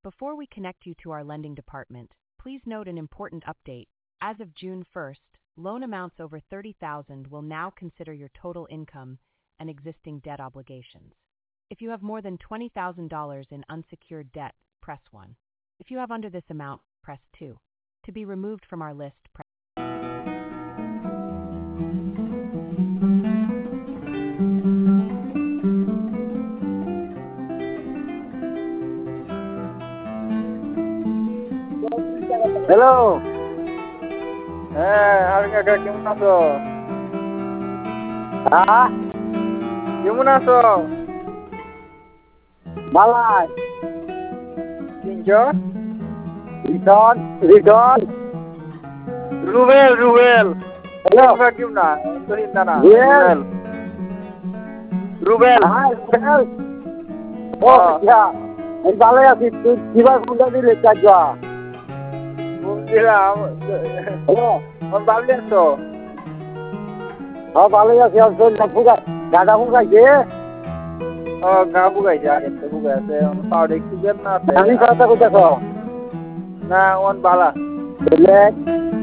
Before we connect you to our lending department, please note an important update. As of June 1st, loan amounts over $30,000 will now consider your total income and existing debt obligations. If you have more than $20,000 in unsecured debt, press 1. If you have under this amount, press 2. To be removed from our list, press Hello. Harga gimana so? Ah? Gimana so? Malay. Kinjo? Ridon. Ruel. Hello. Harga gimana? Turindana. Ruel. Ruel. Oh, ya. Balai aja itu. Jiwa sudah dilecah. Hello. Balai so. Balai aja itu buka. Gada buka je. Gada buka je. Itu buka se. Powder kijan na. Ani kata kuda so. Na on bala. Black.